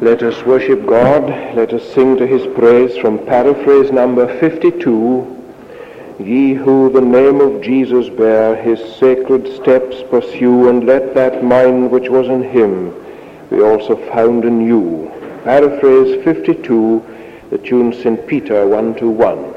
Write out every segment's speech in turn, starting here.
Let us worship God. Let us sing to his praise from paraphrase number 52. Ye who the name of Jesus bear, his sacred steps pursue, and let that mind which was in him be also found in you. Paraphrase 52, the tune St. Peter 1-1.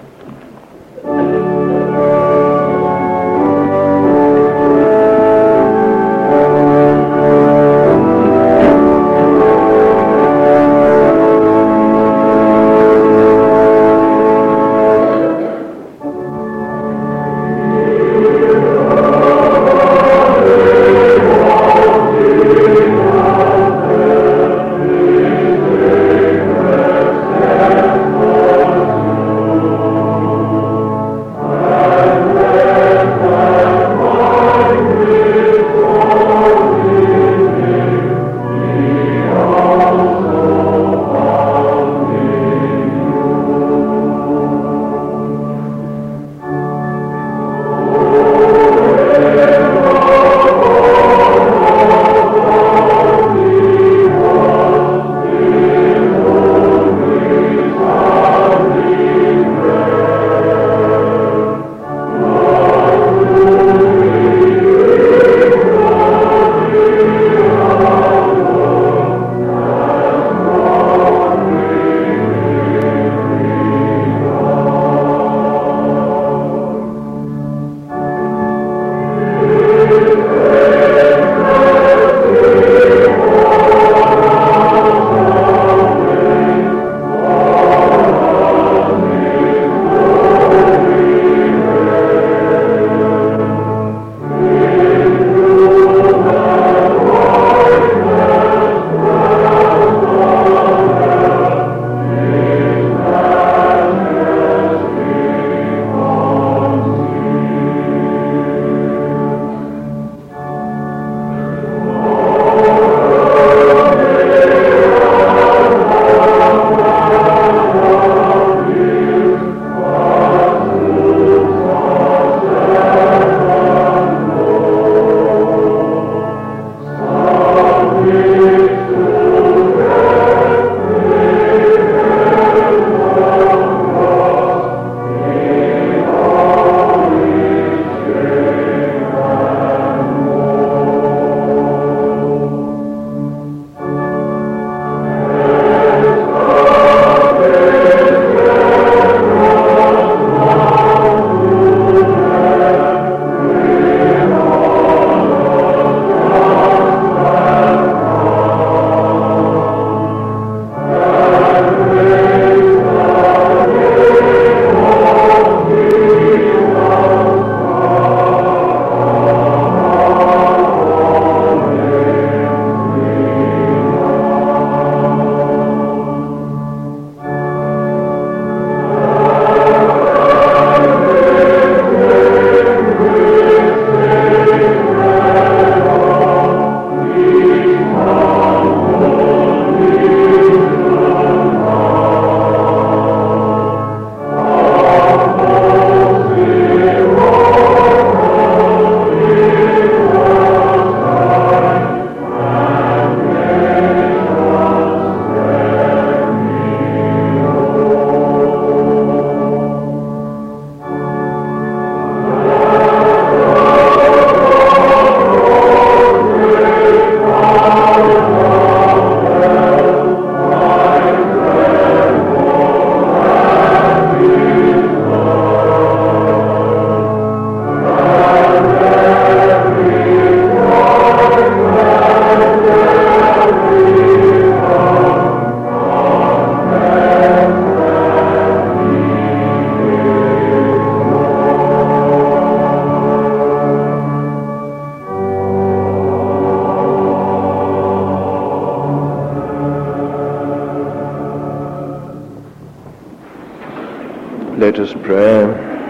Let us pray.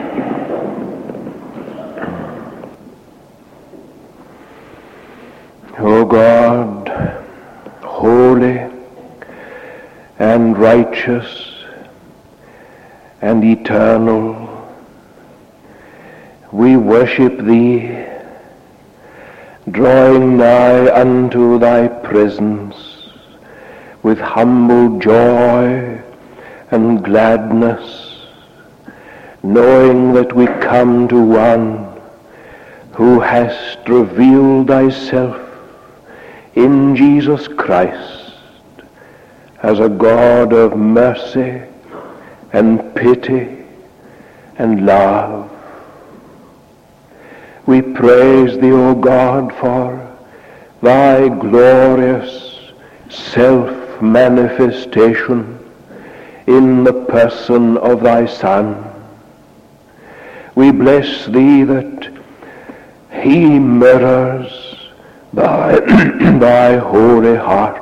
O God, holy and righteous and eternal, we worship Thee, drawing nigh unto Thy presence with humble joy and gladness, knowing that we come to one who hast revealed thyself in Jesus Christ as a God of mercy and pity and love. We praise thee, O God, for thy glorious self-manifestation in the person of thy Son. We bless thee that he mirrors thy holy heart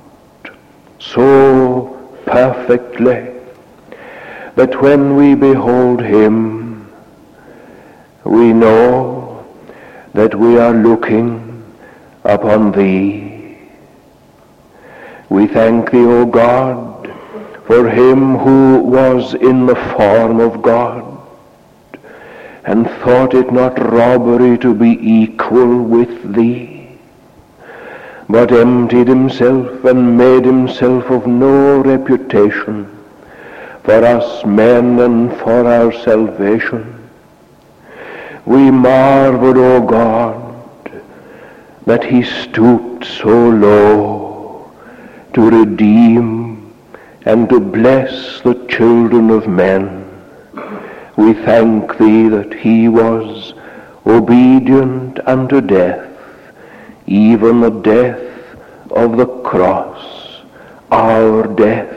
so perfectly that when we behold him, we know that we are looking upon thee. We thank thee, O God, for him who was in the form of God and thought it not robbery to be equal with thee, but emptied himself and made himself of no reputation for us men and for our salvation. We marvel, O God, that he stooped so low to redeem and to bless the children of men. We thank thee that he was obedient unto death, even the death of the cross, our death.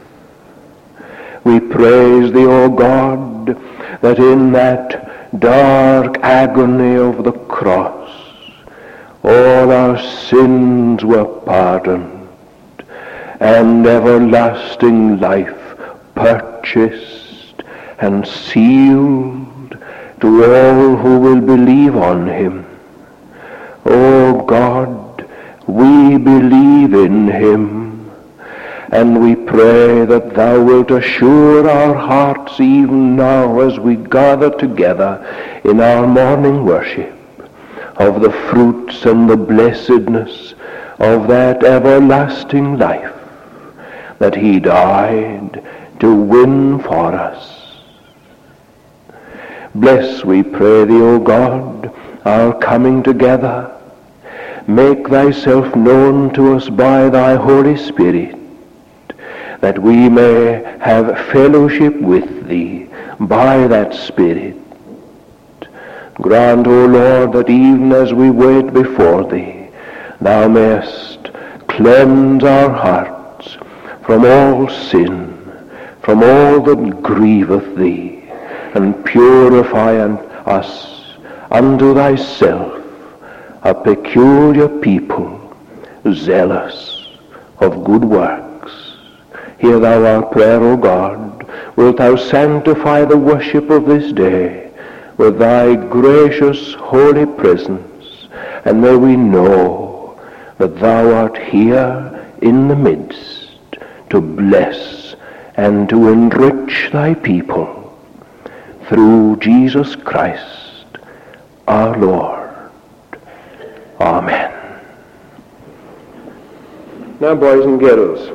We praise thee, O God, that in that dark agony of the cross, all our sins were pardoned, and everlasting life purchased and sealed to all who will believe on him. O God, we believe in him, and we pray that thou wilt assure our hearts even now as we gather together in our morning worship of the fruits and the blessedness of that everlasting life that he died to win for us. Bless, we pray thee, O God, our coming together. Make thyself known to us by thy Holy Spirit, that we may have fellowship with thee by that Spirit. Grant, O Lord, that even as we wait before thee, thou mayest cleanse our hearts from all sin, from all that grieveth thee, and purify us unto thyself, a peculiar people, zealous of good works. Hear thou our prayer, O God. Wilt thou sanctify the worship of this day with thy gracious holy presence, and may we know that thou art here in the midst to bless and to enrich thy people through Jesus Christ our Lord. Amen. Now, boys and girls,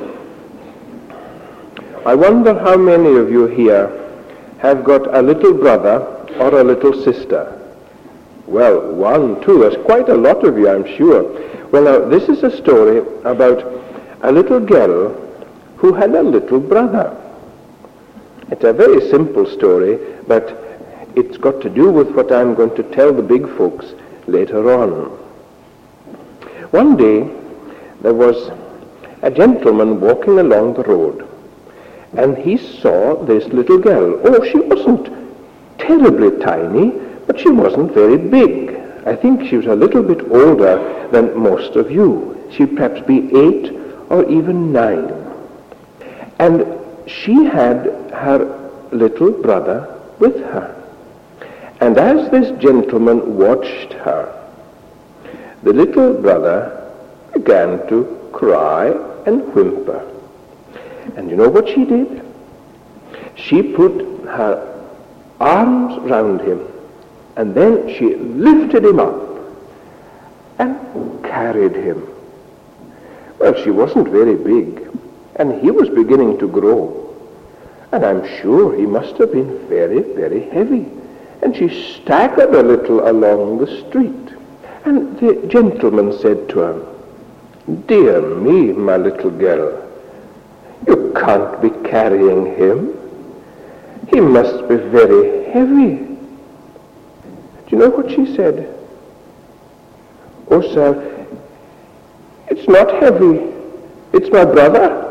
I wonder how many of you here have got a little brother or a little sister. Well, 1, 2, there's quite a lot of you, I'm sure. Well, now, this is a story about a little girl who had a little brother. It's a very simple story, but it's got to do with what I'm going to tell the big folks later on. One day, there was a gentleman walking along the road, and he saw this little girl. Oh, she wasn't terribly tiny, but she wasn't very big. I think she was a little bit older than most of you. She'd perhaps be 8 or even 9. And she had her little brother with her. And as this gentleman watched her, the little brother began to cry and whimper. And you know what she did? She put her arms round him, and then she lifted him up and carried him. Well, she wasn't very big, and he was beginning to grow. And I'm sure he must have been very, very heavy. And she staggered a little along the street. And the gentleman said to her, "Dear me, my little girl, you can't be carrying him. He must be very heavy." Do you know what she said? "Oh, sir, it's not heavy. It's my brother."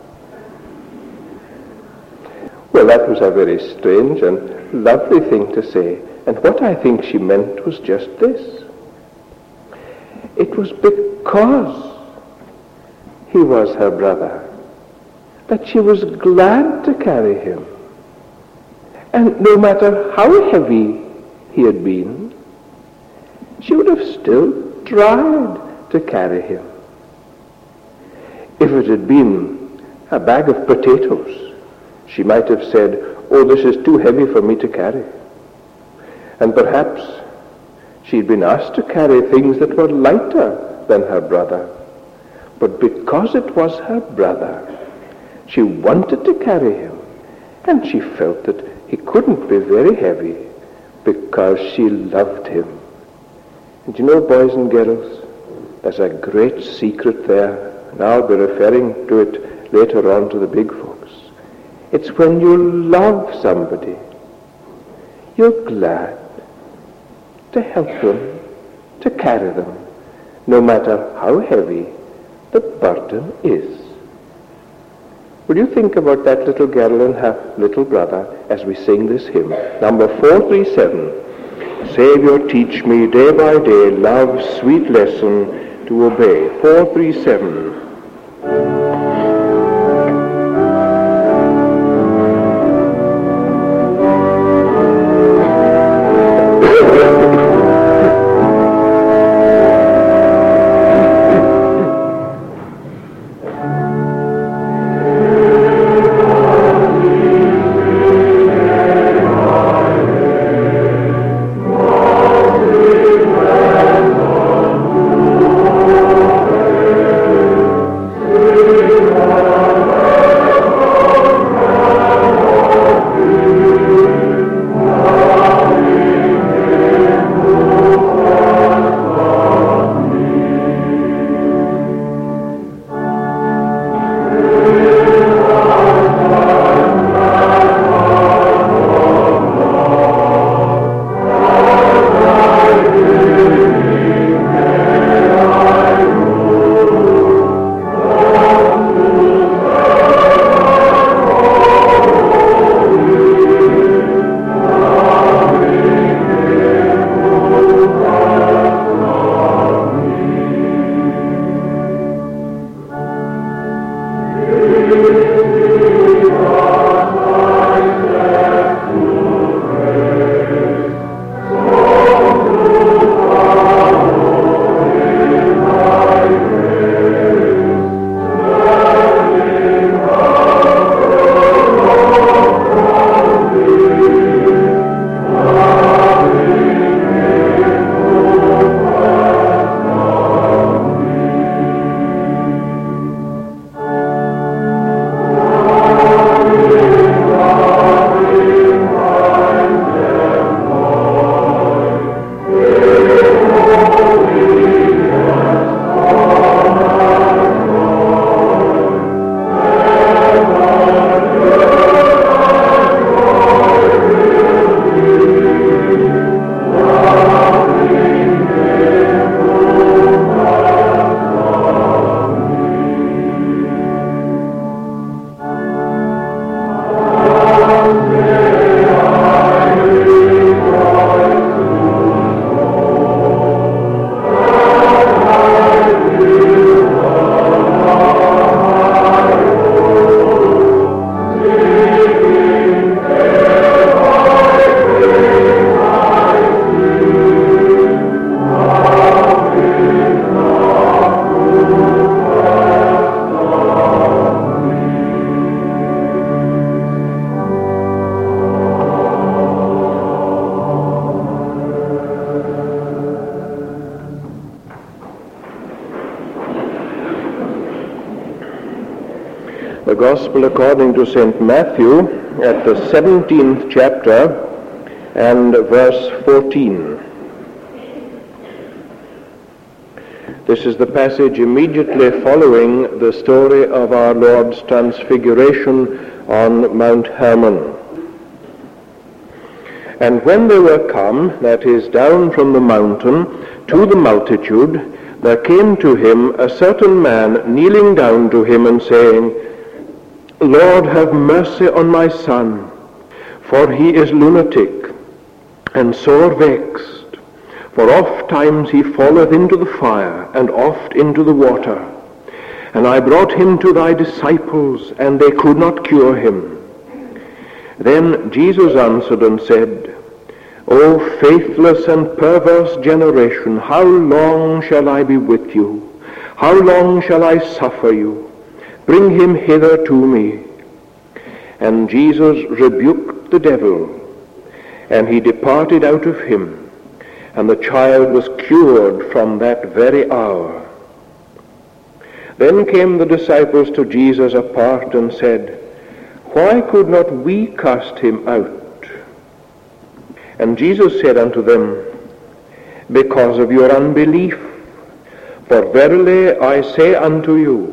Well, that was a very strange and lovely thing to say. And what I think she meant was just this. It was because he was her brother that she was glad to carry him. And no matter how heavy he had been, she would have still tried to carry him. If it had been a bag of potatoes, she might have said, "Oh, this is too heavy for me to carry." And perhaps she'd been asked to carry things that were lighter than her brother. But because it was her brother, she wanted to carry him. And she felt that he couldn't be very heavy because she loved him. And you know, boys and girls, there's a great secret there, and I'll be referring to it later on to the big folks. It's when you love somebody, you're glad to help them, to carry them, no matter how heavy the burden is. Will you think about that little girl and her little brother as we sing this hymn, number 437, "Saviour, teach me day by day love's sweet lesson to obey." 437. The Gospel according to St. Matthew at the 17th chapter and verse 14. This is the passage immediately following the story of our Lord's transfiguration on Mount Hermon. And when they were come, that is, down from the mountain to the multitude, there came to him a certain man kneeling down to him and saying, Lord, have mercy on my son, for he is lunatic and sore vexed, for oft times he falleth into the fire, and oft into the water. And I brought him to thy disciples, and they could not cure him. Then Jesus answered and said, O faithless and perverse generation, how long shall I be with you? How long shall I suffer you? Bring him hither to me. And Jesus rebuked the devil, and he departed out of him, and the child was cured from that very hour. Then came the disciples to Jesus apart and said, Why could not we cast him out? And Jesus said unto them, Because of your unbelief. For verily I say unto you,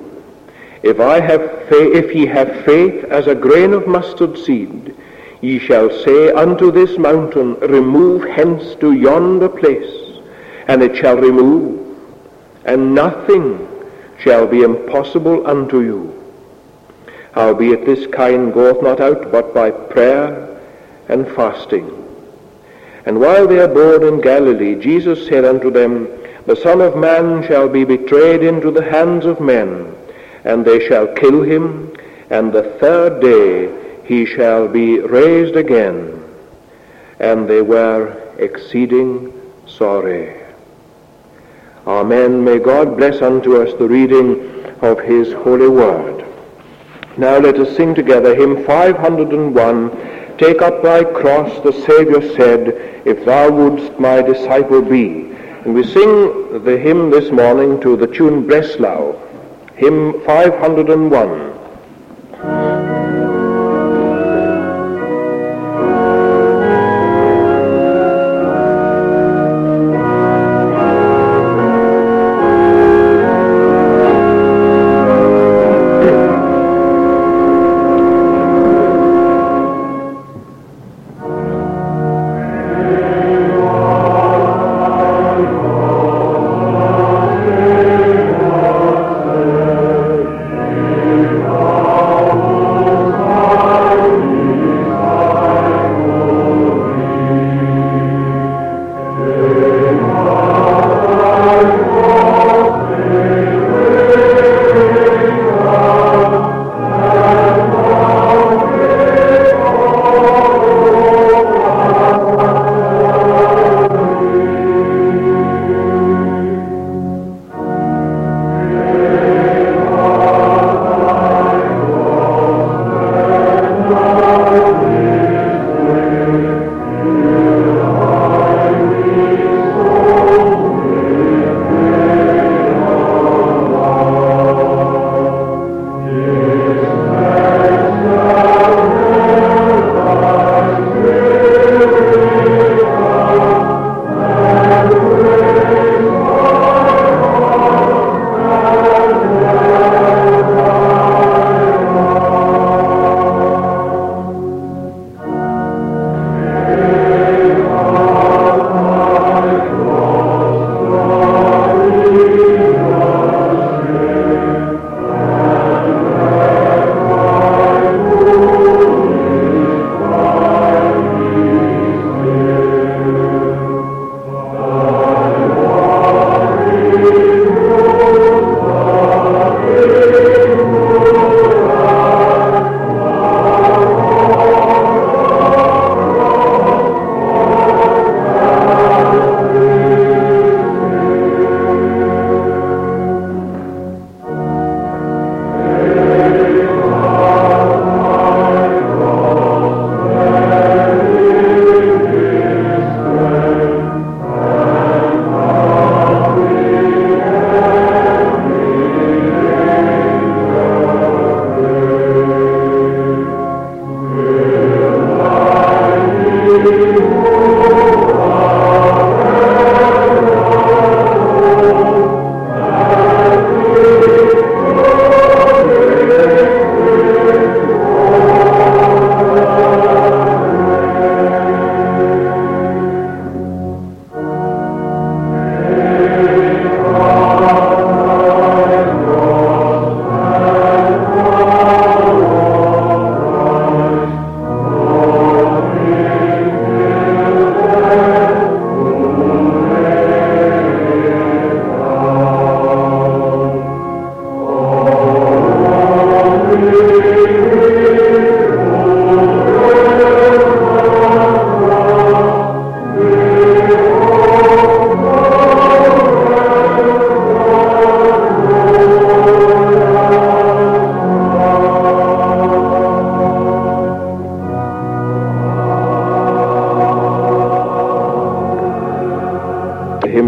if ye have faith as a grain of mustard seed, ye shall say unto this mountain, Remove hence to yonder place, and it shall remove, and nothing shall be impossible unto you. Howbeit this kind goeth not out but by prayer and fasting. And while they abode in Galilee, Jesus said unto them, The Son of Man shall be betrayed into the hands of men, and they shall kill him, and the third day he shall be raised again. And they were exceeding sorry. Amen. May God bless unto us the reading of his holy word. Now let us sing together hymn 501, Take up thy cross, the Saviour said, If thou wouldst my disciple be. And we sing the hymn this morning to the tune Breslau, hymn 501. Oh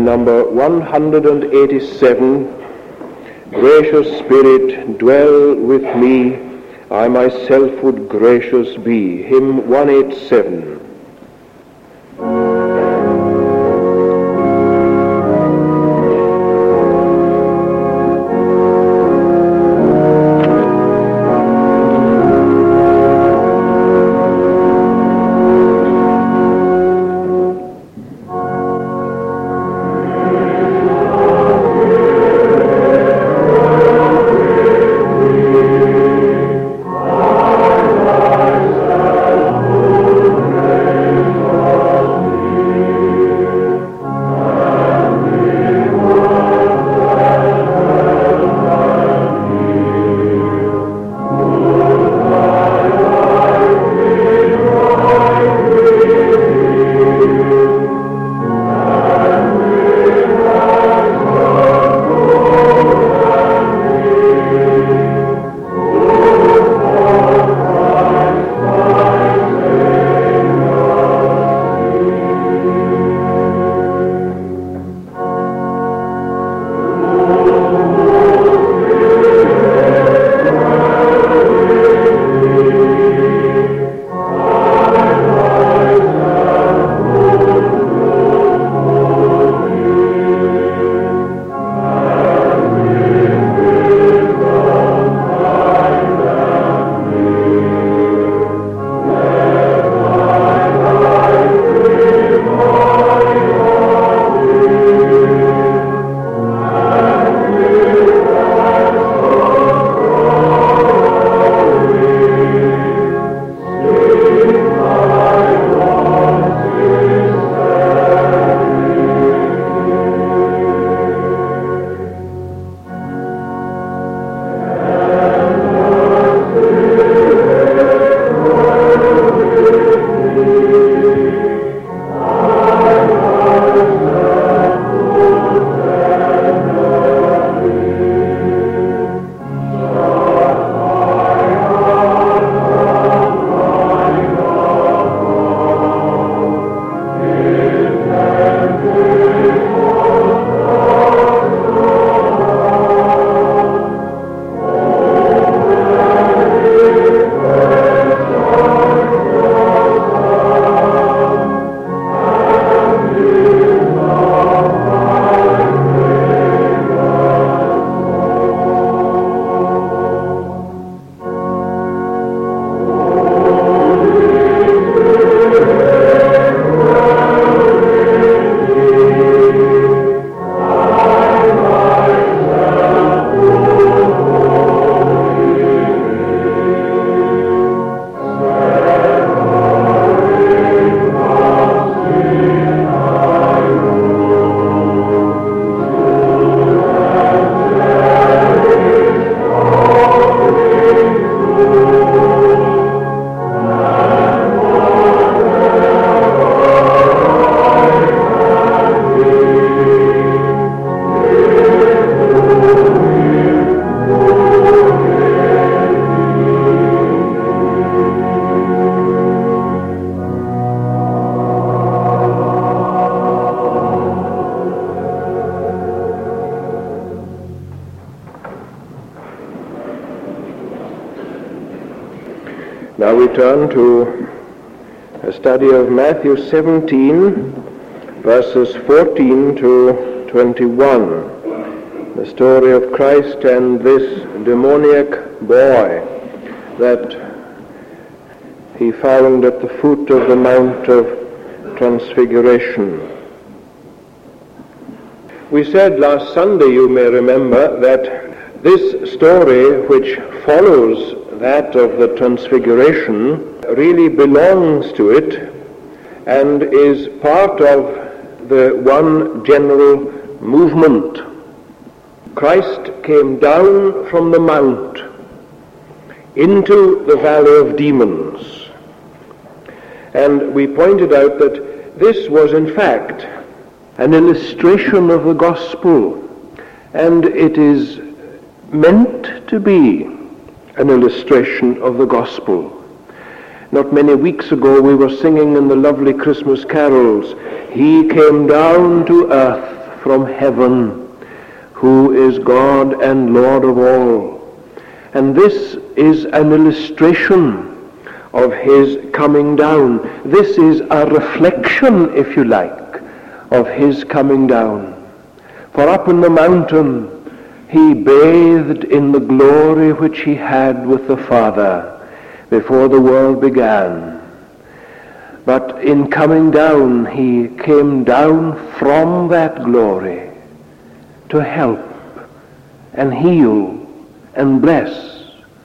number 187, Gracious Spirit, dwell with me, I myself would gracious be, hymn 187. Now we turn to a study of Matthew 17, verses 14 to 21, the story of Christ and this demoniac boy that he found at the foot of the Mount of Transfiguration. We said last Sunday, you may remember, that this story, which follows that of the Transfiguration, really belongs to it and is part of the one general movement. Christ came down from the mount into the valley of demons. And we pointed out that this was in fact an illustration of the gospel, and it is meant to be an illustration of the gospel. Not many weeks ago we were singing in the lovely Christmas carols, "He came down to earth from heaven, who is God and Lord of all. And this is an illustration of his coming down. This is a reflection, if you like, of his coming down. For up in the mountain, he bathed in the glory which he had with the Father before the world began. But in coming down, he came down from that glory to help and heal and bless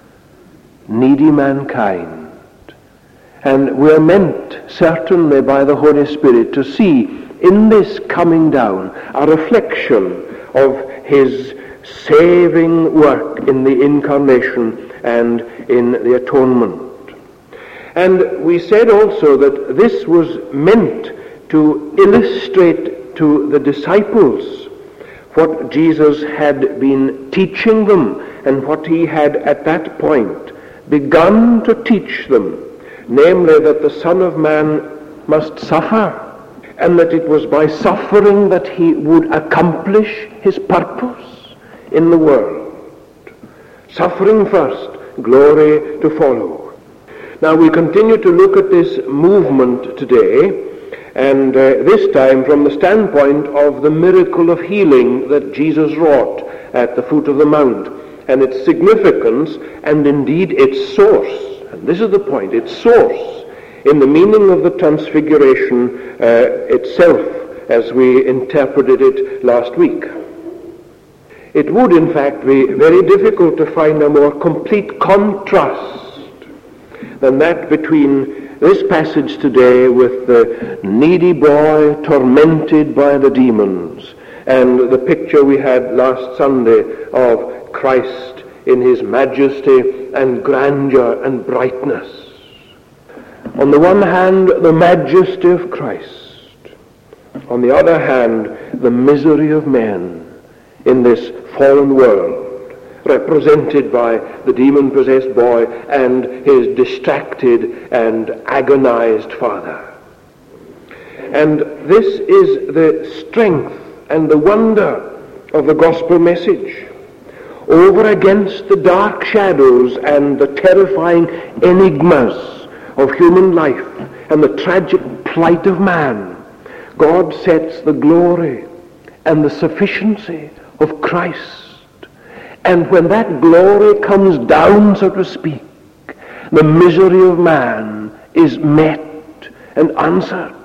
needy mankind. And we're meant, certainly by the Holy Spirit, to see in this coming down a reflection of his saving work in the incarnation and in the atonement. And we said also that this was meant to illustrate to the disciples what Jesus had been teaching them and what he had at that point begun to teach them, namely that the Son of Man must suffer, and that it was by suffering that he would accomplish his purpose in the world. Suffering first, glory to follow. Now we continue to look at this movement today, and this time from the standpoint of the miracle of healing that Jesus wrought at the foot of the mount, and its significance and indeed its source. And this is the point, its source in the meaning of the transfiguration itself, as we interpreted it last week. It would in fact be very difficult to find a more complete contrast than that between this passage today with the needy boy tormented by the demons and the picture we had last Sunday of Christ in his majesty and grandeur and brightness. On the one hand, the majesty of Christ. On the other hand, the misery of men in this fallen world, represented by the demon-possessed boy and his distracted and agonized father. And this is the strength and the wonder of the gospel message. Over against the dark shadows and the terrifying enigmas of human life and the tragic plight of man, God sets the glory and the sufficiency of Christ. And when that glory comes down, so to speak, the misery of man is met and answered.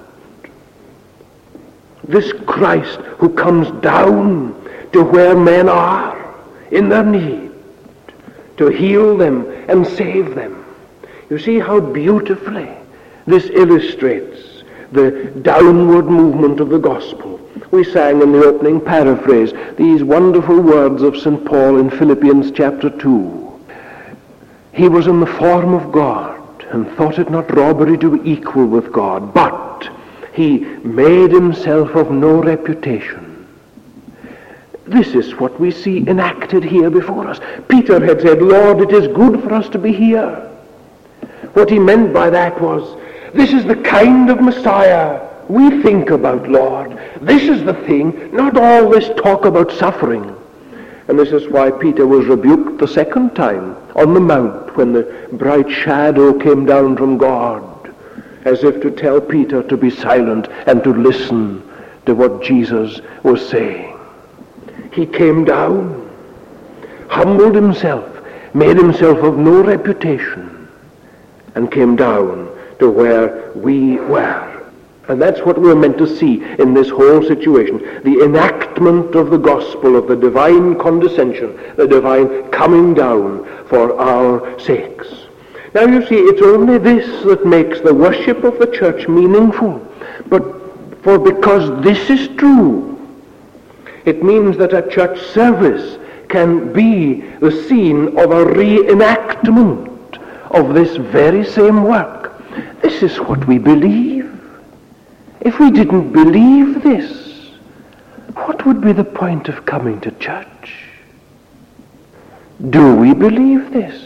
This Christ who comes down to where men are in their need, to heal them and save them. You see how beautifully this illustrates the downward movement of the gospel. We sang in the opening paraphrase these wonderful words of St. Paul in Philippians chapter 2. He was in the form of God and thought it not robbery to be equal with God, but he made himself of no reputation. This is what we see enacted here before us. Peter had said, Lord, it is good for us to be here. What he meant by that was, this is the kind of Messiah we think about, Lord. This is the thing, not all this talk about suffering. And this is why Peter was rebuked the second time on the mount when the bright shadow came down from God, as if to tell Peter to be silent and to listen to what Jesus was saying. He came down, humbled himself, made himself of no reputation, and came down to where we were. And that's what we're meant to see in this whole situation. The enactment of the gospel, of the divine condescension, the divine coming down for our sakes. Now you see, it's only this that makes the worship of the church meaningful. But because this is true, it means that a church service can be the scene of a reenactment of this very same work. This is what we believe. If we didn't believe this, what would be the point of coming to church? Do we believe this?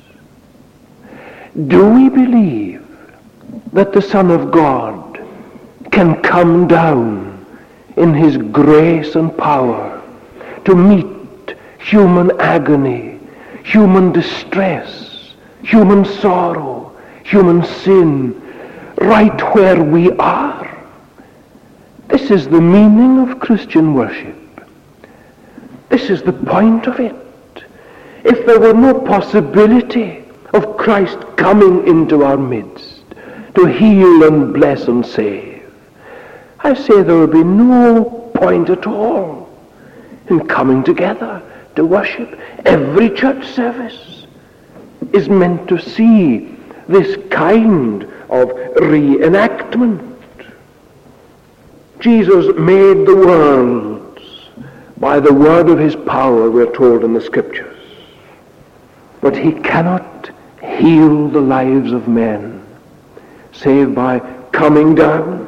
Do we believe that the Son of God can come down in his grace and power to meet human agony, human distress, human sorrow, human sin, right where we are. This is the meaning of Christian worship. This is the point of it. If there were no possibility of Christ coming into our midst to heal and bless and save, I say there would be no point at all in coming together to worship. Every church service is meant to see this kind of reenactment. Jesus made the worlds by the word of his power, we're told in the Scriptures. But he cannot heal the lives of men save by coming down.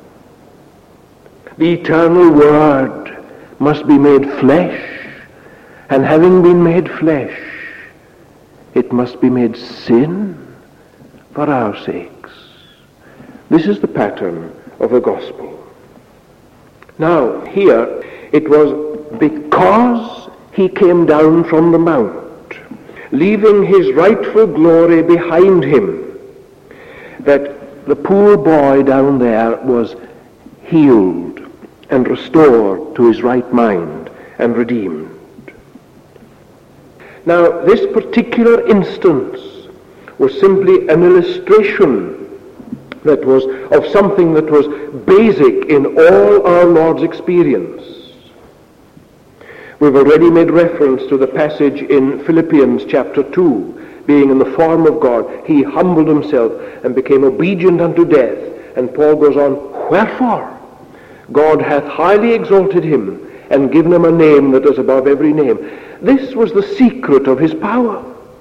The eternal Word must be made flesh, and having been made flesh, it must be made sin for our sakes. This is the pattern of the gospel. Now, here, it was because he came down from the mount, leaving his rightful glory behind him, that the poor boy down there was healed and restored to his right mind and redeemed. Now, this particular instance was simply an illustration that was of something that was basic in all our Lord's experience. We've already made reference to the passage in Philippians chapter 2, being in the form of God, he humbled himself and became obedient unto death. And Paul goes on, wherefore God hath highly exalted him and given him a name that is above every name. This was the secret of his power.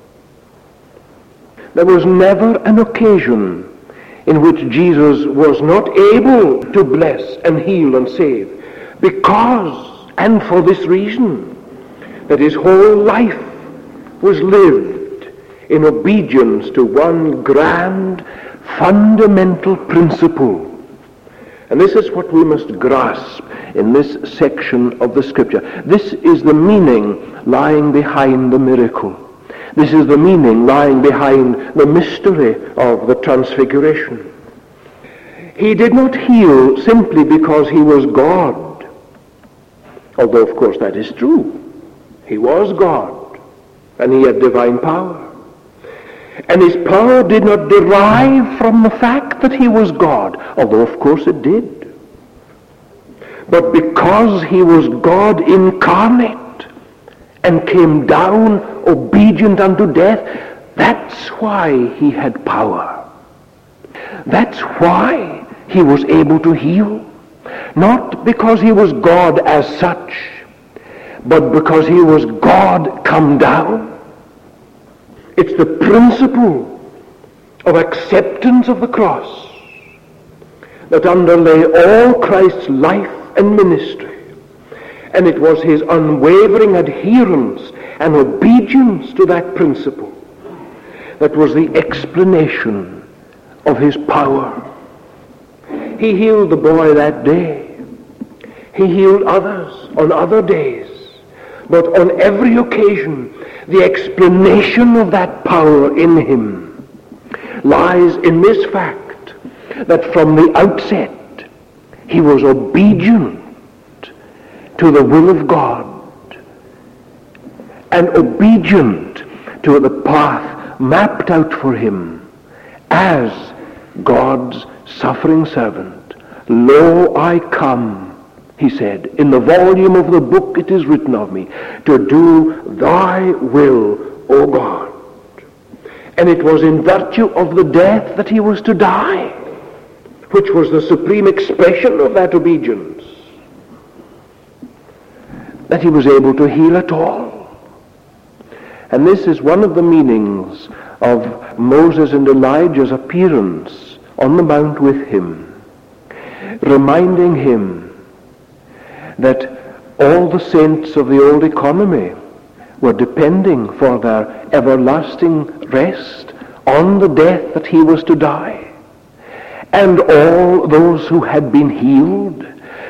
There was never an occasion in which Jesus was not able to bless and heal and save, because, and for this reason, that his whole life was lived in obedience to one grand, fundamental principle. And this is what we must grasp in this section of the Scripture. This is the meaning lying behind the miracle. This is the meaning lying behind the mystery of the Transfiguration. He did not heal simply because he was God, although of course that is true. He was God, and he had divine power. And his power did not derive from the fact that he was God, although of course it did. But because he was God incarnate and came down obedient unto death, that's why he had power. That's why he was able to heal. Not because he was God as such, but because he was God come down. It's the principle of acceptance of the cross that underlay all Christ's life and ministry. And it was his unwavering adherence and obedience to that principle that was the explanation of his power. He healed the boy that day. He healed others on other days. But on every occasion, the explanation of that power in him lies in this fact that from the outset he was obedient to the will of God and obedient to the path mapped out for him as God's suffering servant. Lo, I come, he said, in the volume of the book it is written of me, to do thy will, O God. And it was in virtue of the death that he was to die, which was the supreme expression of that obedience, that he was able to heal at all. And this is one of the meanings of Moses and Elijah's appearance on the mount with him, reminding him that all the saints of the old economy were depending for their everlasting rest on the death that he was to die. And all those who had been healed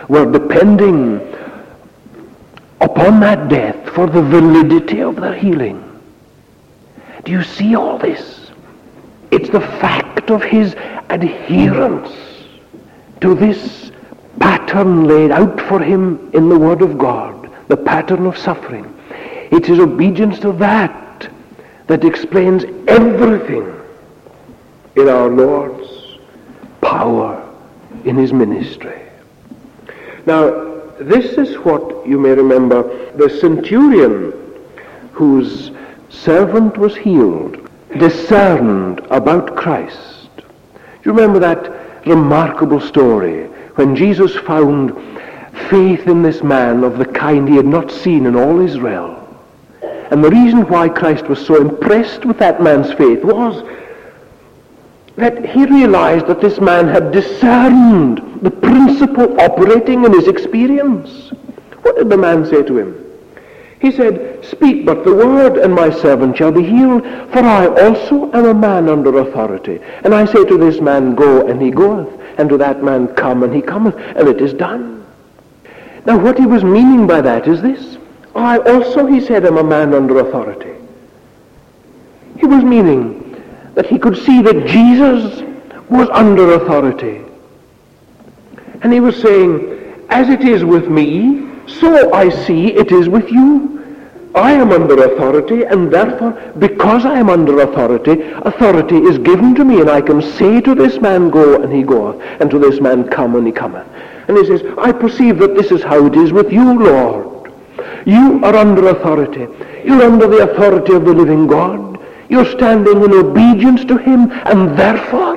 were depending upon that death for the validity of their healing. Do you see all this? It's the fact of his adherence to this pattern laid out for him in the Word of God, the pattern of suffering. It's his obedience to that that explains everything in our Lord's power in his ministry. Now, this is what you may remember the centurion whose servant was healed discerned about Christ. Do you remember that remarkable story when Jesus found faith in this man of the kind he had not seen in all Israel? And the reason why Christ was so impressed with that man's faith was that he realized that this man had discerned the principle operating in his experience. What did the man say to him? He said, "Speak but the word, and my servant shall be healed, for I also am a man under authority. And I say to this man, go, and he goeth, and to that man, come, and he cometh, and it is done." Now what he was meaning by that is this. I also, he said, am a man under authority. He was meaning that he could see that Jesus was under authority. And he was saying, as it is with me, so I see it is with you. I am under authority, and therefore, because I am under authority, authority is given to me, and I can say to this man, go, and he goeth, and to this man, come, and he cometh. And he says, I perceive that this is how it is with you, Lord. You are under authority. You're under the authority of the living God. You're standing in obedience to him, and therefore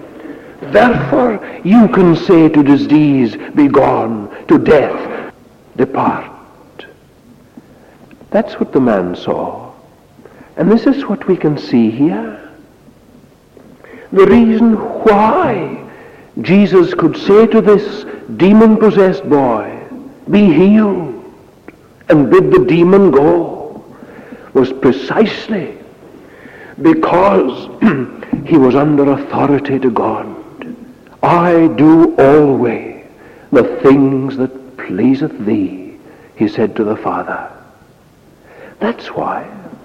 you can say to disease, be gone, to death, depart. That's what the man saw. And this is what we can see here. The reason why Jesus could say to this demon-possessed boy, be healed, and bid the demon go, was precisely because he was under authority to God. I do always the things that pleaseth thee, he said to the Father. That's why.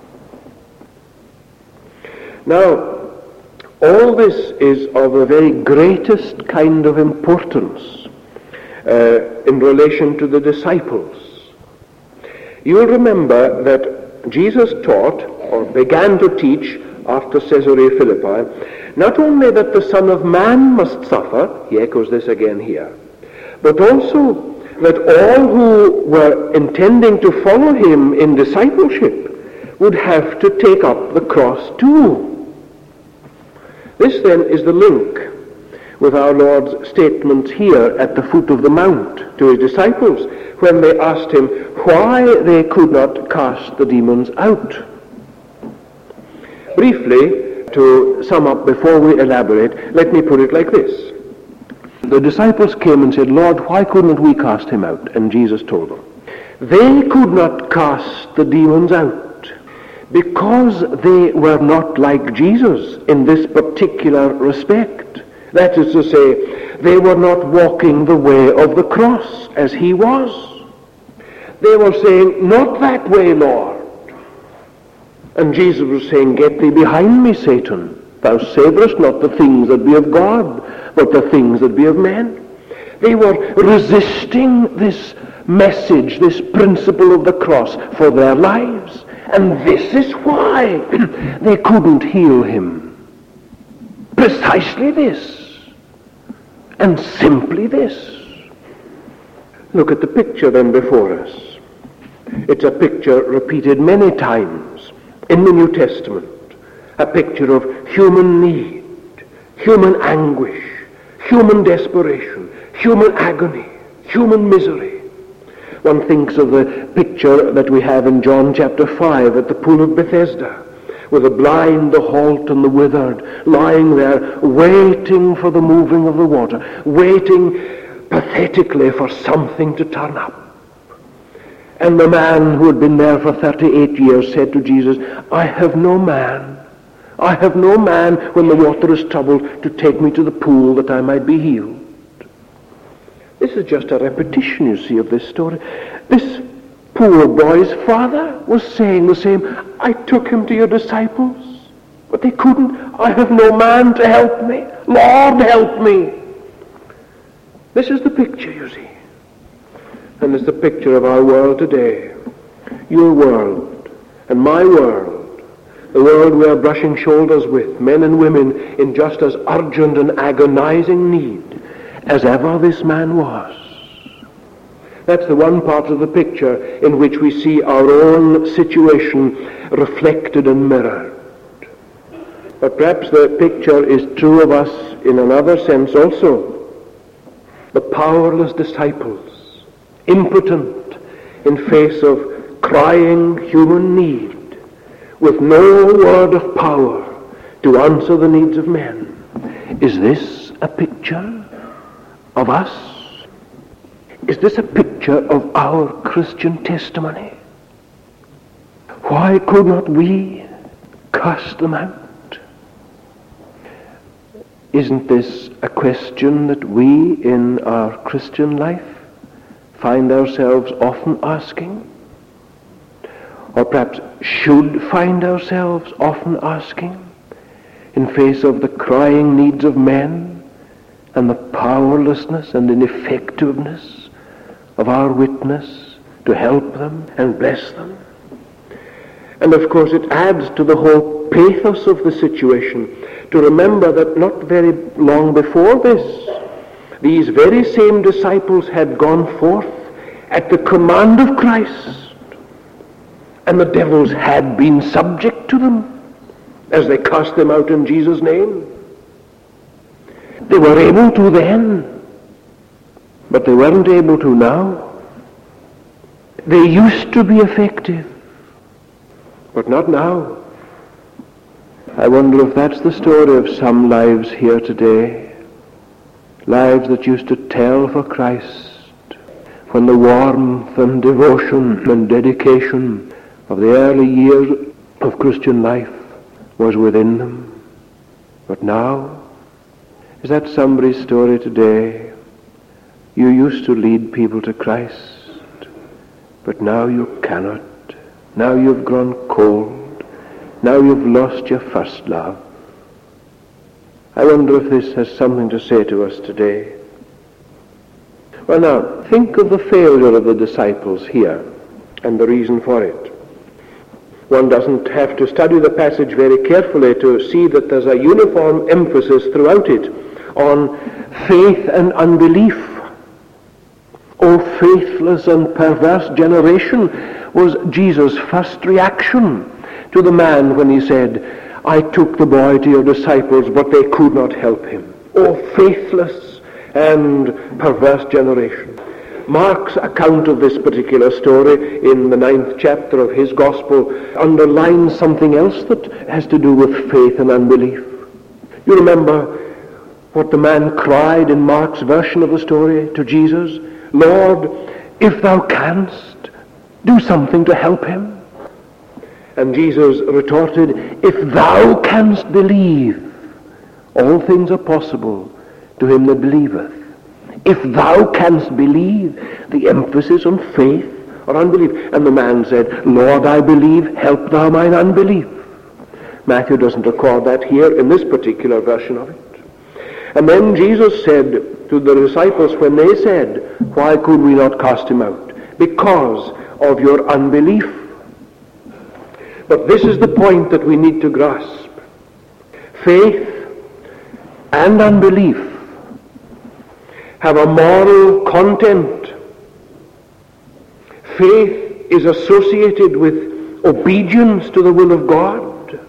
Now, all this is of the very greatest kind of importance in relation to the disciples. You will remember that Jesus taught, or began to teach, after Caesarea Philippi, not only that the Son of Man must suffer, he echoes this again here, but also that all who were intending to follow him in discipleship would have to take up the cross too. This then is the link with our Lord's statements here at the foot of the mount to his disciples when they asked him why they could not cast the demons out. Briefly, to sum up before we elaborate, let me put it like this. The disciples came and said, Lord, why couldn't we cast him out? And Jesus told them. They could not cast the demons out because they were not like Jesus in this particular respect. That is to say, they were not walking the way of the cross as he was. They were saying, not that way, Lord. And Jesus was saying, get thee behind me, Satan. Thou savorest not the things that be of God, but the things that be of men. They were resisting this message, this principle of the cross for their lives. And this is why they couldn't heal him. Precisely this. And simply this. Look at the picture then before us. It's a picture repeated many times in the New Testament. A picture of human need, human anguish, human desperation, human agony, human misery. One thinks of the picture that we have in John chapter 5 at the pool of Bethesda, with the blind, the halt, and the withered lying there waiting for the moving of the water, waiting pathetically for something to turn up. And the man who had been there for 38 years said to Jesus, I have no man when the water is troubled to take me to the pool that I might be healed. This is just a repetition, you see, of this story. This poor boy's father was saying the same. I took him to your disciples, but they couldn't. I have no man to help me. Lord, help me. This is the picture, you see. And it's the picture of our world today. Your world and my world. The world we are brushing shoulders with, men and women, in just as urgent and agonizing need as ever this man was. That's the one part of the picture in which we see our own situation reflected and mirrored. But perhaps the picture is true of us in another sense also. The powerless disciples, impotent in face of crying human need, with no word of power to answer the needs of men. Is this a picture of us? Is this a picture of our Christian testimony? Why could not we cast them out? Isn't this a question that we in our Christian life find ourselves often asking? Or perhaps should find ourselves often asking in face of the crying needs of men and the powerlessness and ineffectiveness of our witness to help them and bless them? And of course it adds to the whole pathos of the situation to remember that not very long before this, these very same disciples had gone forth at the command of Christ, and the devils had been subject to them as they cast them out in Jesus' name. They were able to then, but they weren't able to now. They used to be effective, but not now. I wonder if that's the story of some lives here today. Lives that used to tell for Christ when the warmth and devotion and dedication of the early years of Christian life was within them. But now, is that somebody's story today? You used to lead people to Christ, but now you cannot. Now you've grown cold. Now you've lost your first love. I wonder if this has something to say to us today. Well now, think of the failure of the disciples here and the reason for it. One doesn't have to study the passage very carefully to see that there's a uniform emphasis throughout it on faith and unbelief. Oh, faithless and perverse generation was Jesus' first reaction to the man when he said, I took the boy to your disciples, but they could not help him. Oh, faithless and perverse generation. Mark's account of this particular story in the 9th chapter of his gospel underlines something else that has to do with faith and unbelief. You remember what the man cried in Mark's version of the story to Jesus? Lord, if thou canst, do something to help him. And Jesus retorted, if thou canst believe, all things are possible to him that believeth. If thou canst believe, the emphasis on faith or unbelief. And the man said, Lord, I believe, help thou mine unbelief. Matthew doesn't record that here in this particular version of it. And then Jesus said to the disciples when they said, why could we not cast him out? Because of your unbelief. But this is the point that we need to grasp. Faith and unbelief have a moral content. Faith is associated with obedience to the will of God.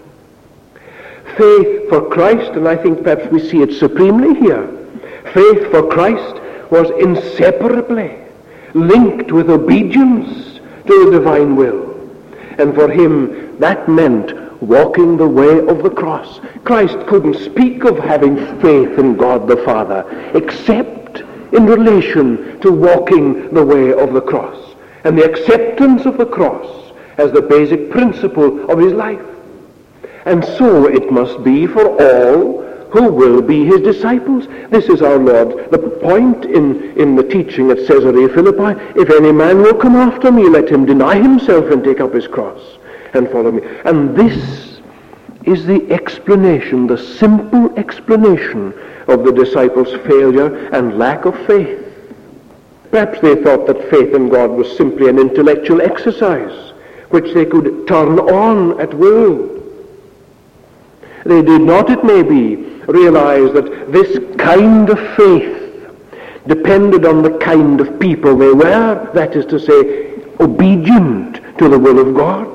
Faith for Christ, and I think perhaps we see it supremely here, faith for Christ was inseparably linked with obedience to the divine will. And for him, that meant walking the way of the cross. Christ couldn't speak of having faith in God the Father except in relation to walking the way of the cross and the acceptance of the cross as the basic principle of his life. And so it must be for all who will be his disciples. This is our Lord. The point in the teaching at Caesarea Philippi, if any man will come after me, let him deny himself and take up his cross and follow me. And this is the explanation, the simple explanation of the disciples' failure and lack of faith. Perhaps they thought that faith in God was simply an intellectual exercise which they could turn on at will. They did not, it may be, realize that this kind of faith depended on the kind of people they were, that is to say, obedient to the will of God.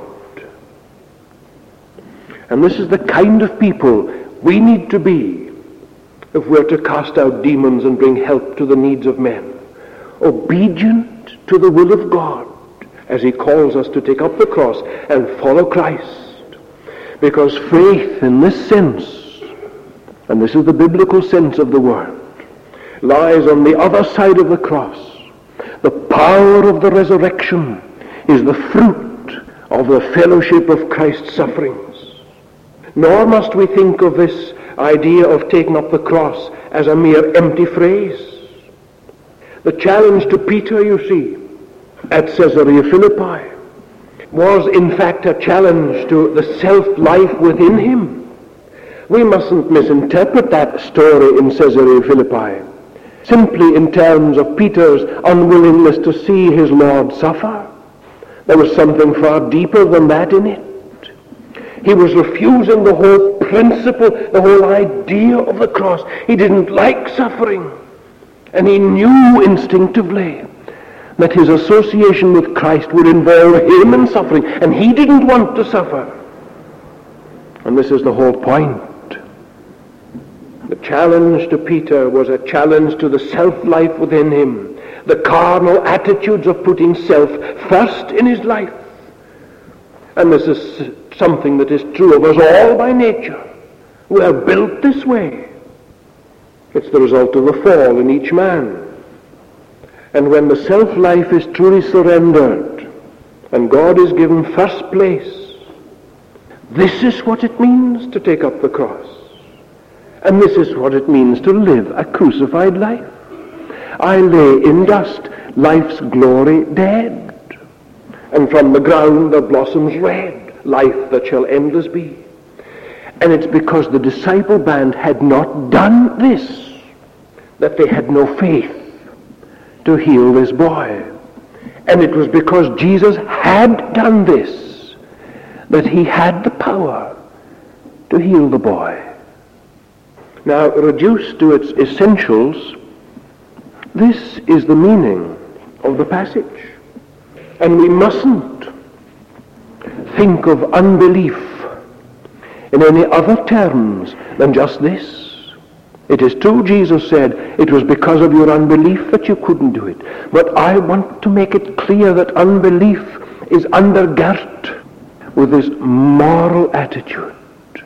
And this is the kind of people we need to be if we're to cast out demons and bring help to the needs of men. Obedient to the will of God as he calls us to take up the cross and follow Christ. Because faith in this sense, and this is the biblical sense of the word, lies on the other side of the cross. The power of the resurrection is the fruit of the fellowship of Christ's sufferings. Nor must we think of this idea of taking up the cross as a mere empty phrase. The challenge to Peter, you see, at Caesarea Philippi was in fact a challenge to the self-life within him. We mustn't misinterpret that story in Caesarea Philippi simply in terms of Peter's unwillingness to see his Lord suffer. There was something far deeper than that in it. He was refusing the whole principle, the whole idea of the cross. He didn't like suffering. And he knew instinctively that his association with Christ would involve him in suffering. And he didn't want to suffer. And this is the whole point. The challenge to Peter was a challenge to the self-life within him. The carnal attitudes of putting self first in his life. And this is something that is true of us all by nature. We are built this way. It's the result of the fall in each man. And when the self-life is truly surrendered and God is given first place, this is what it means to take up the cross. And this is what it means to live a crucified life. I lay in dust, life's glory dead. And from the ground there blossoms red, life that shall endless be. And it's because the disciple band had not done this that they had no faith to heal this boy. And it was because Jesus had done this that he had the power to heal the boy. Now, reduced to its essentials, this is the meaning of the passage. And we mustn't think of unbelief in any other terms than just this. It is true, Jesus said, it was because of your unbelief that you couldn't do it. But I want to make it clear that unbelief is undergirt with this moral attitude.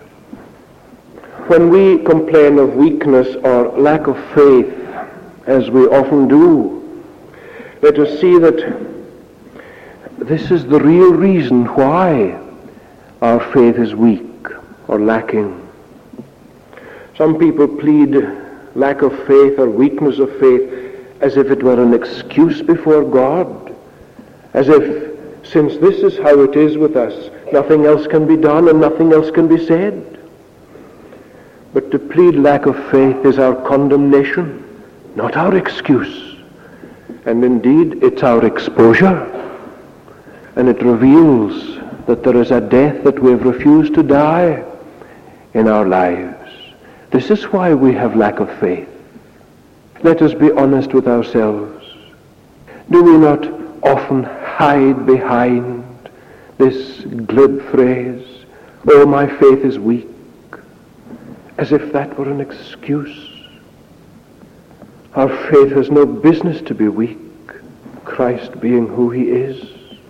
When we complain of weakness or lack of faith, as we often do, let us see that this is the real reason why our faith is weak or lacking. Some people plead lack of faith or weakness of faith as if it were an excuse before God, as if since this is how it is with us, nothing else can be done and nothing else can be said. But to plead lack of faith is our condemnation, not our excuse. And indeed, it's our exposure. And it reveals that there is a death that we have refused to die in our lives. This is why we have lack of faith. Let us be honest with ourselves. Do we not often hide behind this glib phrase, "Oh, my faith is weak," as if that were an excuse? Our faith has no business to be weak, Christ being who he is.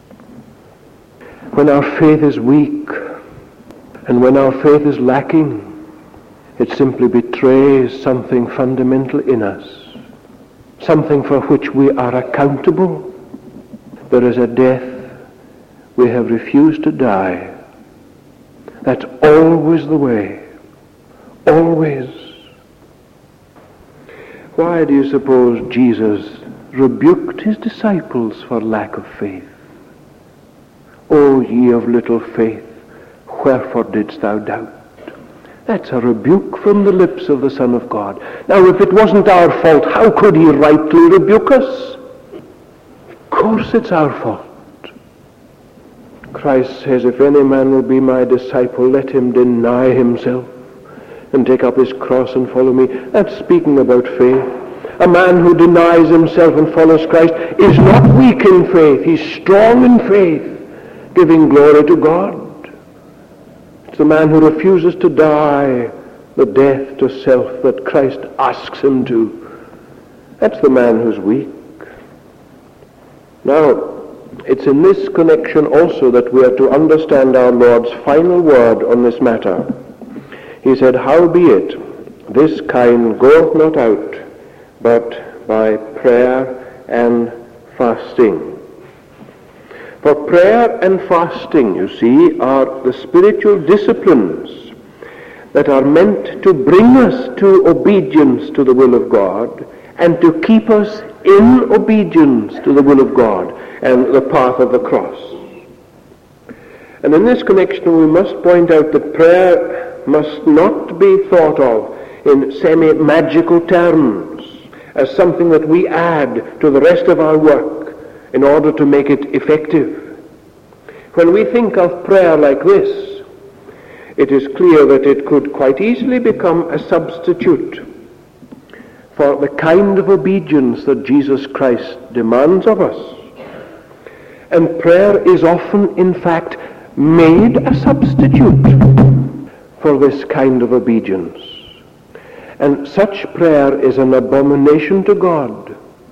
When our faith is weak, and when our faith is lacking, it simply betrays something fundamental in us, something for which we are accountable. There is a death we have refused to die. That's always the way. Always. Why do you suppose Jesus rebuked his disciples for lack of faith? O ye of little faith, wherefore didst thou doubt? That's a rebuke from the lips of the Son of God. Now, if it wasn't our fault, how could he rightly rebuke us? Of course it's our fault. Christ says, if any man will be my disciple, let him deny himself and take up his cross and follow me. That's speaking about faith. A man who denies himself and follows Christ is not weak in faith. He's strong in faith, giving glory to God. It's the man who refuses to die the death to self that Christ asks him to. That's the man who's weak. Now, it's in this connection also that we are to understand our Lord's final word on this matter. He said, howbeit, this kind goeth not out, but by prayer and fasting. For prayer and fasting, you see, are the spiritual disciplines that are meant to bring us to obedience to the will of God and to keep us in obedience to the will of God and the path of the cross. And in this connection we must point out that prayer must not be thought of in semi-magical terms as something that we add to the rest of our work in order to make it effective. When we think of prayer like this, it is clear that it could quite easily become a substitute for the kind of obedience that Jesus Christ demands of us. And prayer is often, in fact, made a substitute for this kind of obedience. And such prayer is an abomination to God.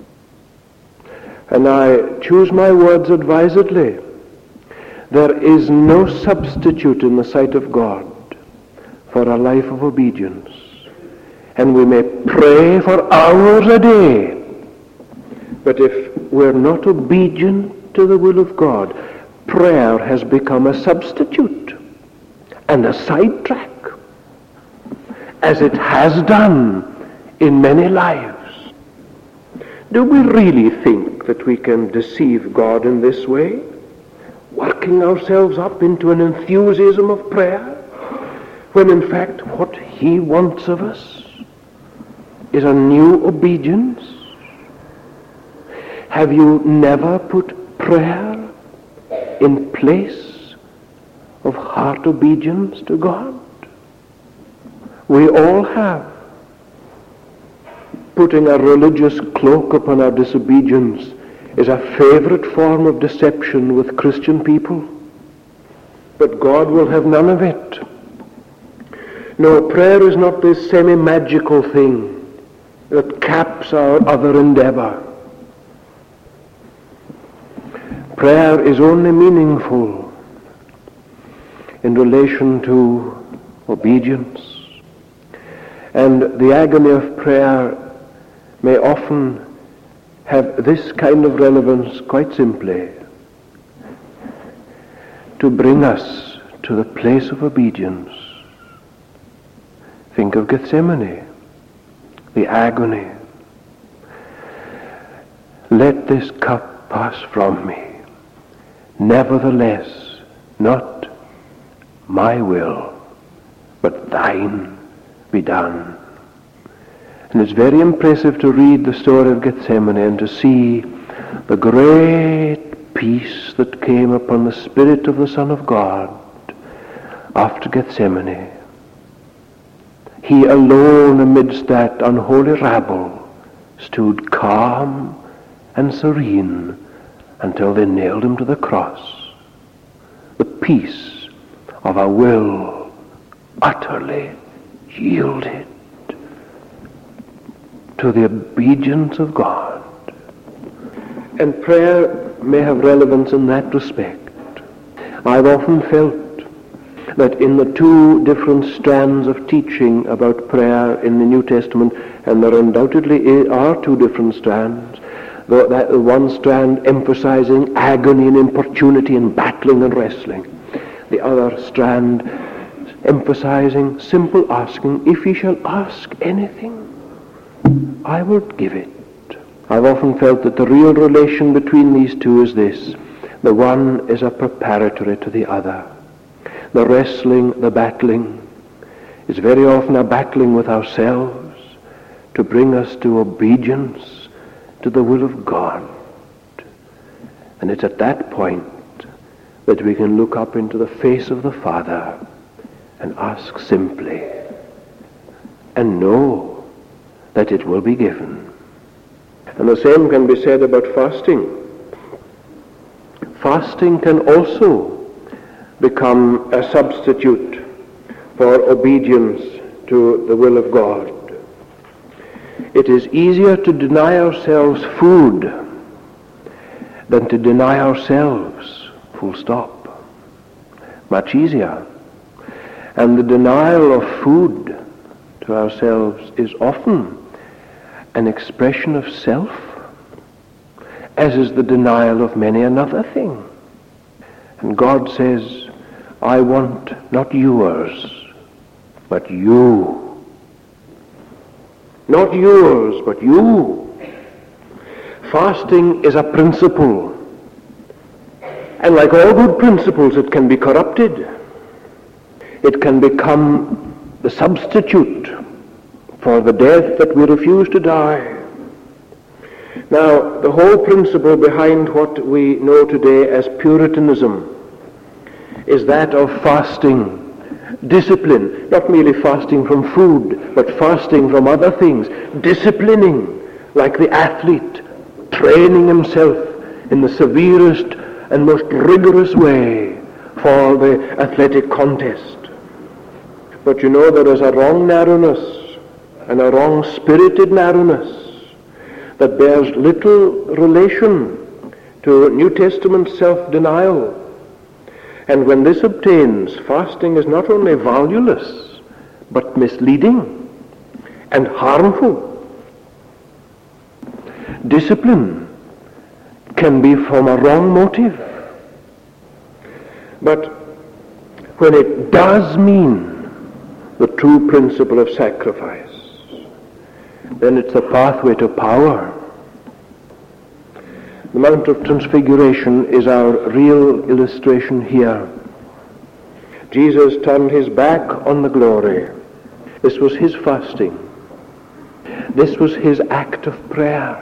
And I choose my words advisedly. There is no substitute in the sight of God for a life of obedience. And we may pray for hours a day, but if we're not obedient to the will of God, prayer has become a substitute and a sidetrack, as it has done in many lives. Do we really think that we can deceive God in this way, working ourselves up into an enthusiasm of prayer, when in fact what he wants of us is a new obedience? Have you never put prayer in place of heart obedience to God? We all have. Putting a religious cloak upon our disobedience is a favorite form of deception with Christian people. But God will have none of it. No, prayer is not this semi-magical thing that caps our other endeavor. Prayer is only meaningful in relation to obedience. And the agony of prayer may often have this kind of relevance quite simply, to bring us to the place of obedience. Think of Gethsemane, the agony. Let this cup pass from me. Nevertheless, not my will, but thine be done. And it's very impressive to read the story of Gethsemane and to see the great peace that came upon the Spirit of the Son of God after Gethsemane. He alone amidst that unholy rabble stood calm and serene until they nailed him to the cross. The peace of a will utterly yielded to the obedience of God. And prayer may have relevance in that respect. I've often felt that in the two different strands of teaching about prayer in the New Testament, and there undoubtedly are two different strands, that one strand emphasizing agony and importunity and battling and wrestling, the other strand emphasizing simple asking, if ye shall ask anything I will give it. I've often felt that the real relation between these two is this. The one is a preparatory to the other. The wrestling, the battling, is very often a battling with ourselves to bring us to obedience to the will of God. And it's at that point that we can look up into the face of the Father and ask simply and know that it will be given. And the same can be said about fasting. Fasting can also become a substitute for obedience to the will of God. It is easier to deny ourselves food than to deny ourselves, full stop. Much easier. And the denial of food to ourselves is often an expression of self, as is the denial of many another thing. And God says, I want not yours, but you. Not yours, but you. Fasting is a principle. And like all good principles, it can be corrupted. It can become the substitute for the death that we refuse to die. Now, the whole principle behind what we know today as Puritanism is that of fasting, discipline, not merely fasting from food, but fasting from other things, disciplining, like the athlete, training himself in the severest and most rigorous way for the athletic contest. But you know, there is a wrong narrowness and a wrong-spirited narrowness that bears little relation to New Testament self-denial. And when this obtains, fasting is not only valueless, but misleading and harmful. Discipline can be from a wrong motive. But when it does mean the true principle of sacrifice, then it's the pathway to power. The Mount of Transfiguration is our real illustration here. Jesus turned his back on the glory. This was his fasting. This was his act of prayer.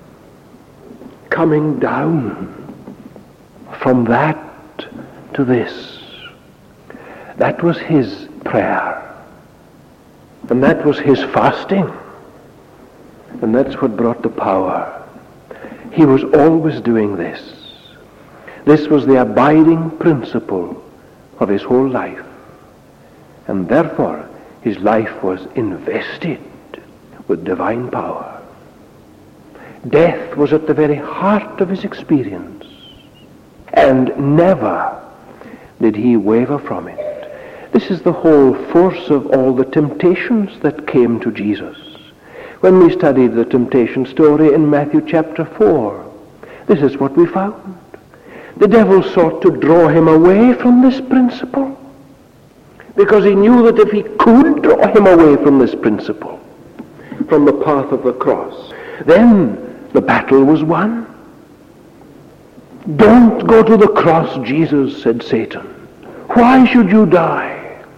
Coming down from that to this. That was his prayer. And that was his fasting. And that's what brought the power. He was always doing this. This was the abiding principle of his whole life. And therefore, his life was invested with divine power. Death was at the very heart of his experience. And never did he waver from it. This is the whole force of all the temptations that came to Jesus. When we studied the temptation story in Matthew chapter 4, this is what we found. The devil sought to draw him away from this principle, because he knew that if he could draw him away from this principle, from the path of the cross, then the battle was won. Don't go to the cross, Jesus, said Satan. Why should you die?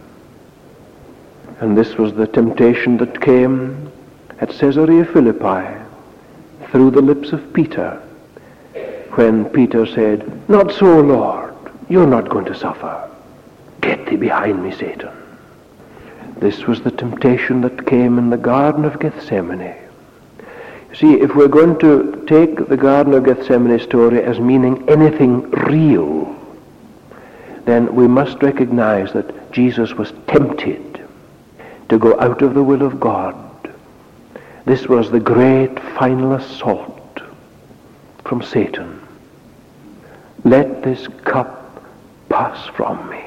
And this was the temptation that came at Caesarea Philippi through the lips of Peter, when Peter said, not so, Lord, you're not going to suffer. Get thee behind me, Satan. This was the temptation that came in the Garden of Gethsemane. You see, if we're going to take the Garden of Gethsemane story as meaning anything real, then we must recognize that Jesus was tempted to go out of the will of God. This was the great final assault from Satan. Let this cup pass from me.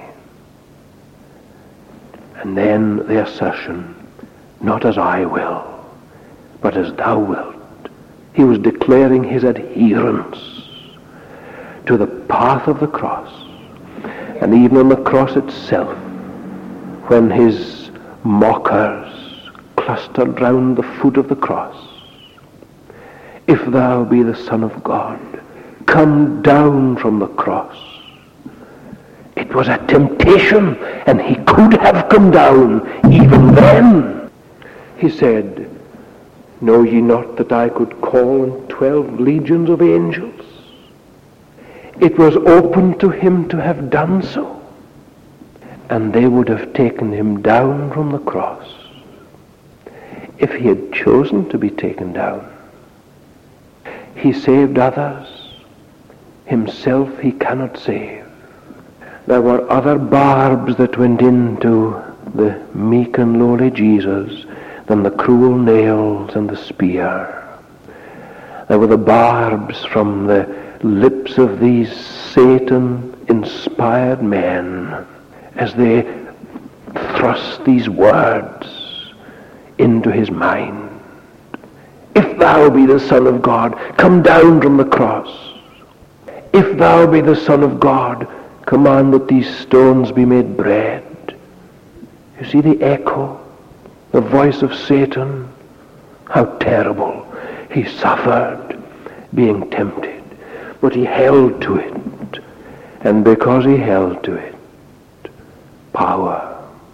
And then the assertion, not as I will, but as thou wilt. He was declaring his adherence to the path of the cross. And even on the cross itself, when his mockers clustered round the foot of the cross. If thou be the Son of God, come down from the cross. It was a temptation, and he could have come down even then. He said, know ye not that I could call on 12 legions of angels? It was open to him to have done so, and they would have taken him down from the cross if he had chosen to be taken down. He saved others. Himself he cannot save. There were other barbs that went into the meek and lowly Jesus than the cruel nails and the spear. There were the barbs from the lips of these Satan-inspired men as they thrust these words into his mind. If thou be the Son of God, come down from the cross. If thou be the Son of God, command that these stones be made bread. You see the echo, the voice of Satan, how terrible. He suffered being tempted, but he held to it. And because he held to it, power.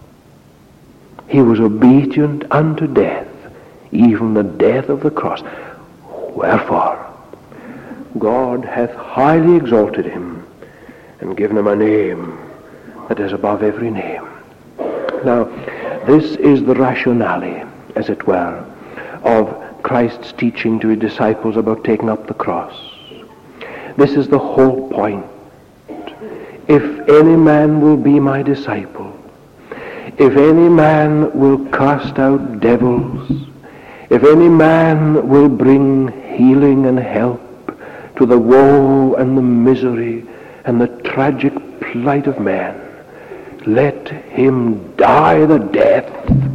He was obedient unto death, even the death of the cross. Wherefore, God hath highly exalted him and given him a name that is above every name. Now, this is the rationale, as it were, of Christ's teaching to his disciples about taking up the cross. This is the whole point. If any man will be my disciple, if any man will cast out devils, if any man will bring healing and help to the woe and the misery and the tragic plight of man, let him die the death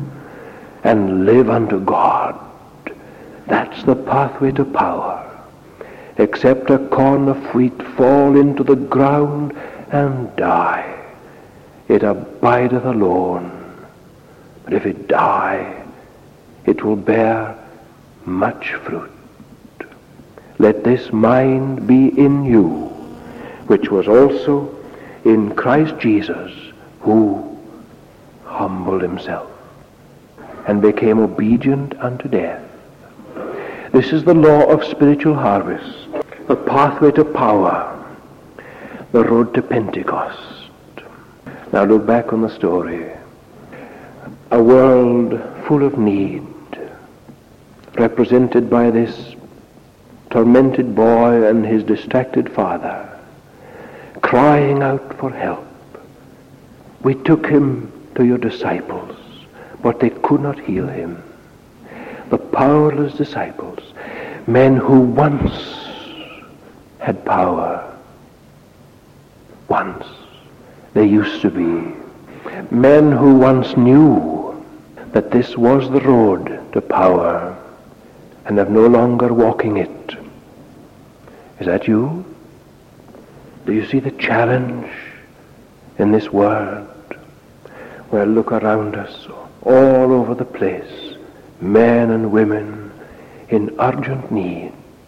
and live unto God. That's the pathway to power. Except a corn of wheat fall into the ground and die, it abideth alone. But if it die, it will bear much fruit. Let this mind be in you, which was also in Christ Jesus, who humbled himself and became obedient unto death. This is the law of spiritual harvest, the pathway to power, the road to Pentecost. Now look back on the story. A world full of need, represented by this tormented boy and his distracted father, crying out for help. We took him to your disciples, but they could not heal him. The powerless disciples, men who once had power. Once. They used to be. Men who once knew that this was the road to power and are no longer walking it. Is that you? Do you see the challenge in this world? Well, look around us, all over the place, men and women in urgent need.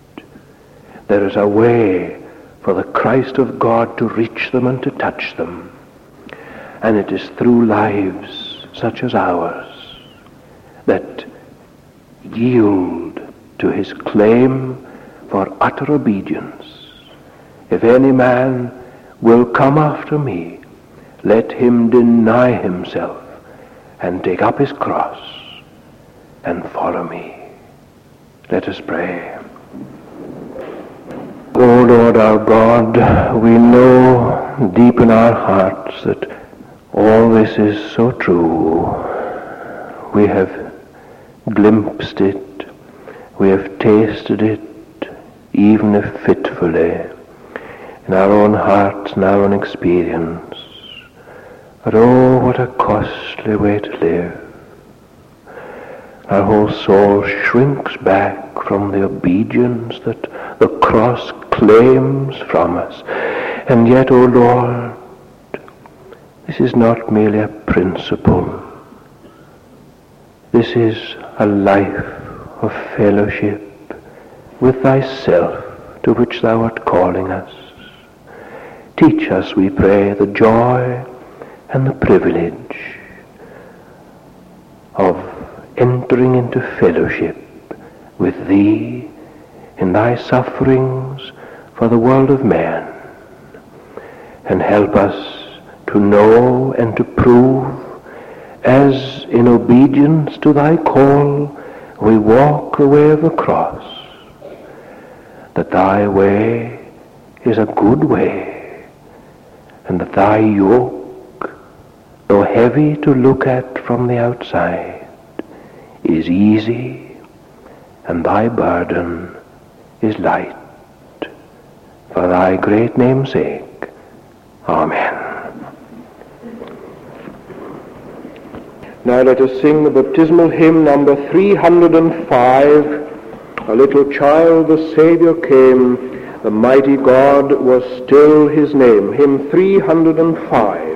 There is a way for the Christ of God to reach them and to touch them. And it is through lives such as ours that yield to his claim for utter obedience. If any man will come after me, let him deny himself and take up his cross and follow me. Let us pray. O Lord our God, we know deep in our hearts that all this is so true. We have glimpsed it, we have tasted it, even if fitfully, in our own hearts and our own experience. But oh, what a costly way to live. Our whole soul shrinks back from the obedience that the cross claims from us. And yet, O Lord, this is not merely a principle. This is a life of fellowship with thyself to which thou art calling us. Teach us, we pray, the joy and the privilege of entering into fellowship with thee in thy sufferings for the world of man, and help us to know and to prove, as in obedience to thy call we walk the way of the cross, that thy way is a good way, and that thy yoke, though heavy to look at from the outside, is easy, and thy burden is light. For thy great name's sake. Amen. Now let us sing the baptismal hymn number 305. A little child the Saviour came, the mighty God was still his name. Hymn 305.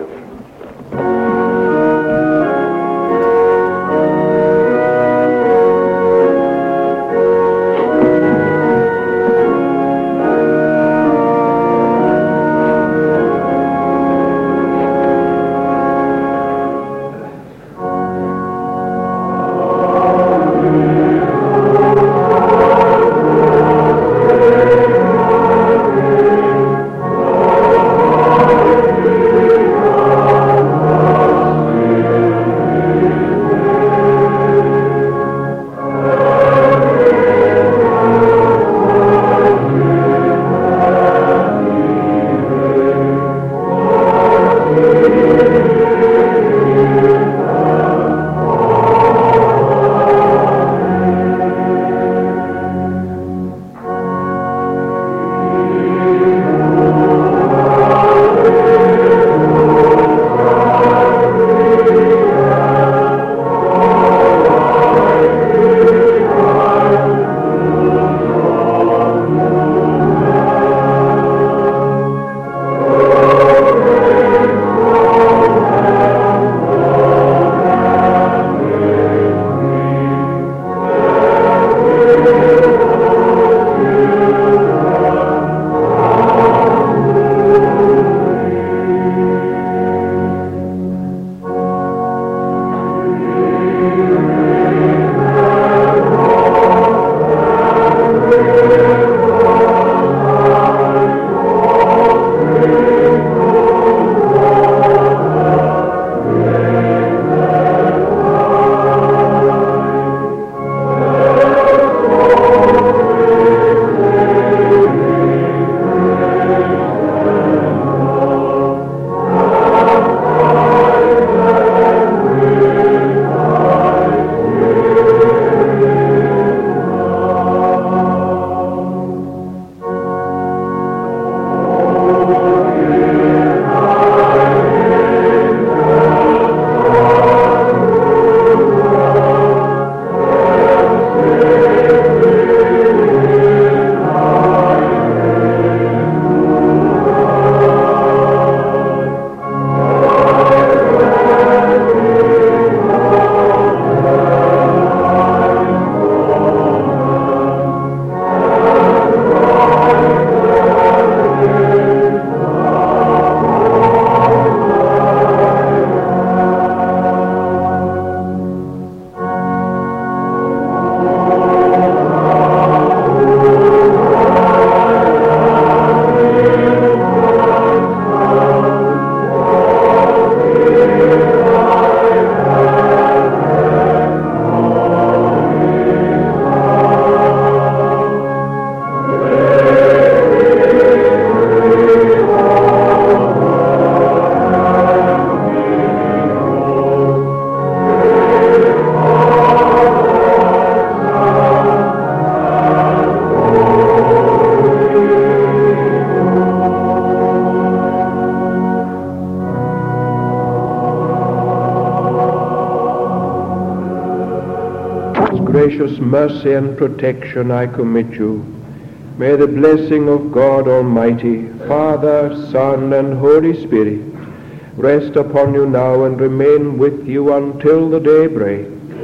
gracious mercy and protection I commit you. May the blessing of God Almighty, Father, Son, and Holy Spirit rest upon you now and remain with you until the day break.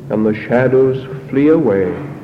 and the shadows flee away.